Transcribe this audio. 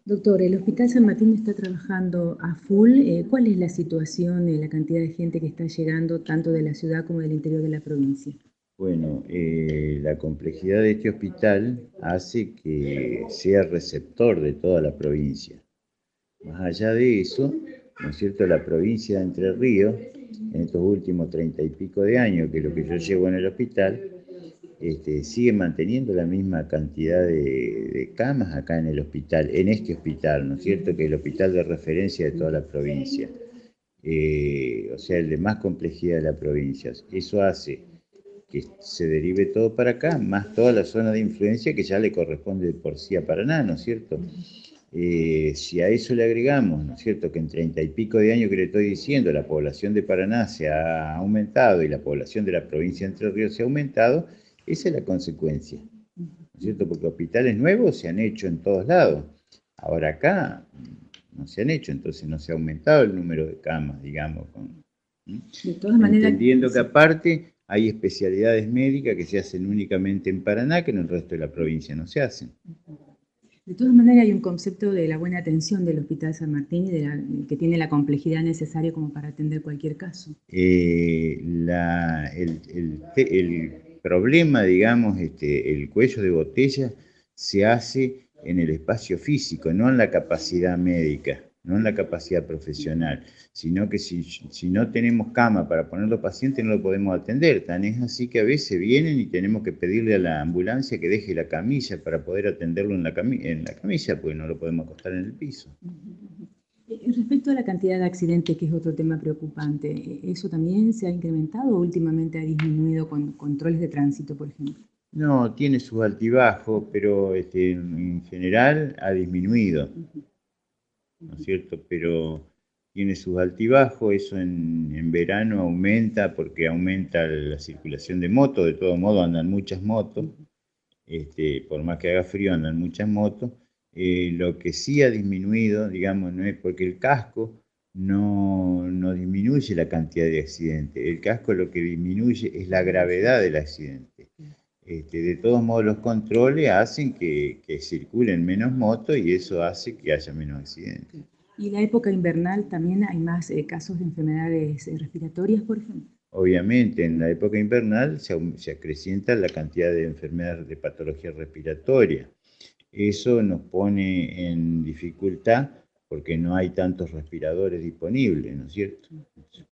Doctor, el Hospital San Martín está trabajando a full. ¿Cuál es la situación de la cantidad de gente que está llegando tanto de la ciudad como del interior de la provincia? Bueno, la complejidad de este hospital hace que sea receptor de toda la provincia. Más allá de eso, ¿no es cierto?, la provincia de Entre Ríos, en estos últimos 30 y pico de años, que es lo que yo llevo en el hospital, sigue manteniendo la misma cantidad de camas acá en el hospital, en este hospital, ¿no es cierto?, que es el hospital de referencia de toda la provincia. O sea, el de más complejidad de la provincia. Eso hace que se derive todo para acá, más toda la zona de influencia que ya le corresponde de por sí a Paraná, ¿no es cierto? Si a eso le agregamos, ¿no es cierto?, que en 30 y pico de años que le estoy diciendo, la población de Paraná se ha aumentado y la población de la provincia de Entre Ríos se ha aumentado, esa es la consecuencia, ¿no es cierto? Porque hospitales nuevos se han hecho en todos lados. Ahora acá no se han hecho, entonces no se ha aumentado el número de camas, digamos, ¿Mm? De todas maneras, Entendiendo que sí. aparte hay especialidades médicas que se hacen únicamente en Paraná, que en el resto de la provincia no se hacen. De todas maneras hay un concepto de la buena atención del Hospital San Martín y que tiene la complejidad necesaria como para atender cualquier caso. El problema, digamos, el cuello de botella se hace en el espacio físico, no en la capacidad médica, no en la capacidad profesional, sino que si no tenemos cama para poner los pacientes no lo podemos atender. Tan es así que a veces vienen y tenemos que pedirle a la ambulancia que deje la camilla para poder atenderlo en la camilla, porque no lo podemos acostar en el piso. Respecto a la cantidad de accidentes, que es otro tema preocupante, ¿eso también se ha incrementado o últimamente ha disminuido con controles de tránsito, por ejemplo? No, tiene sus altibajos, pero en general ha disminuido, ¿no es cierto? Pero tiene sus altibajos, eso en verano aumenta porque aumenta la circulación de motos, de todo modo andan muchas motos, por más que haga frío andan muchas motos. Lo que sí ha disminuido, digamos, no es porque el casco no disminuye la cantidad de accidentes, el casco lo que disminuye es la gravedad del accidente. De todos modos, los controles hacen que circulen menos motos y eso hace que haya menos accidentes. Y la época invernal también hay más casos de enfermedades respiratorias, por ejemplo. Obviamente, en la época invernal se acrecienta la cantidad de enfermedades de patología respiratoria. Eso nos pone en dificultad porque no hay tantos respiradores disponibles, ¿no es cierto?